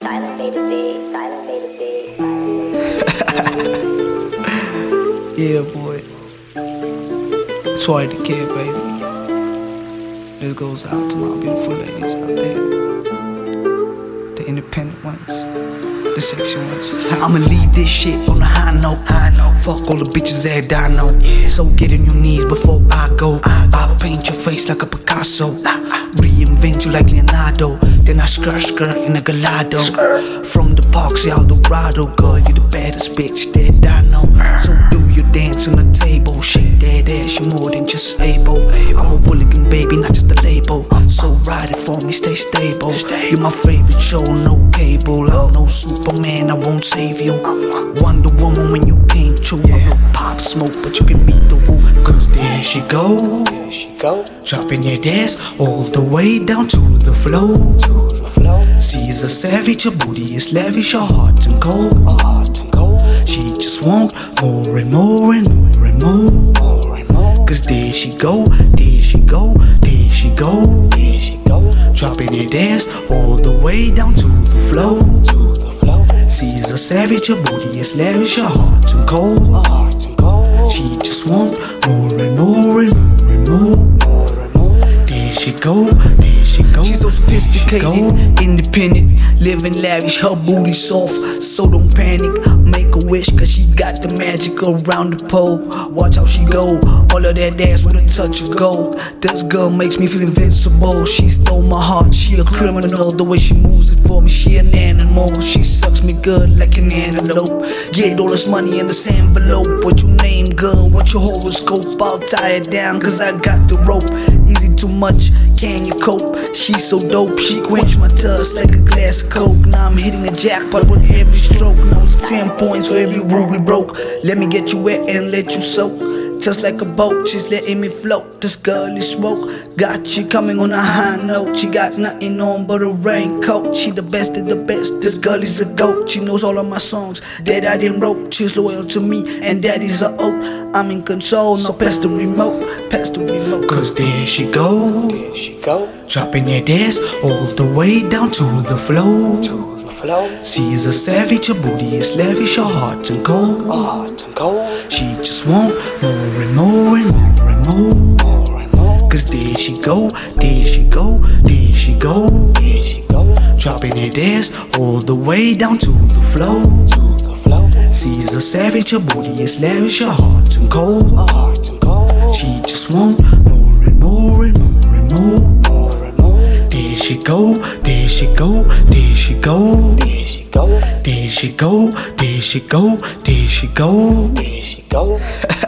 Tyler made a beat. Tyler made a beat. Yeah, boy. Troy the Kid, baby. This goes out to my beautiful ladies out there, the independent ones, the sexy ones. I'ma leave this shit on the high note. Fuck all the bitches that I know. So get on your knees before I go. I paint your face like a Picasso, reinvent you like Leonardo. Then I skirt in a Gallardo. From the parks, Eldorado. Girl, you the baddest bitch that I know. So do your dance on the table. Shake that ass, you more than just able. I'm a hooligan, baby, not just a label. So ride it for me, stay stable. You're my favorite show, no cable. I'm no Superman, I won't save you. Wonder Woman when you came true. I'm no Pop Smoke, but you can meet the woo. Cause there she go, dropping that ass all the way down to the floor. She's a savage, her booty is lavish, her heart and cold. She just want more and more and more and more. Cause there she go, there she go, there she go. Dropping that ass all the way down to the floor. She's a savage, her booty is lavish, her heart and cold. She just want more and more and more and more. There she go, there she go. She's so sophisticated, independent, living lavish, her booty soft, so don't panic. Make a wish, cause she got the magic around the pole. Watch how she go, all of that ass with a touch of gold. This girl makes me feel invincible. She stole my heart, she a criminal. The way she moves it for me, she an animal. She sucks me good like an antelope. Get all this money in this envelope. What your name, girl? What's your horoscope? I'll tie it down, cause I got the rope. Easy too much, can you cope? She's so dope, she quench my thirst like a glass of coke. Now I'm hitting the jackpot with every stroke. Now it's 10 points for every rule we broke. Let me get you wet and let you soak. Just like a boat, she's letting me float. This girl is smoke, got you coming on a high note. She got nothing on but a raincoat. She the best of the best, this girl is a goat. She knows all of my songs that I didn't wrote. She's loyal to me and that is a oath. I'm in control, no pass the remote, pass the remote. Cause there she go, dropping that ass all the way down to the floor. She's a savage, her booty is lavish, her heart and cold. She just want more and more and more and more. Cause there she go, there she go, there she go. Dropping that ass all the way down to the floor. She's a savage, her booty is lavish, her heart and cold. She just want more and more and more and more. There she go, there she go, there she go. There she go, there she go, there she go.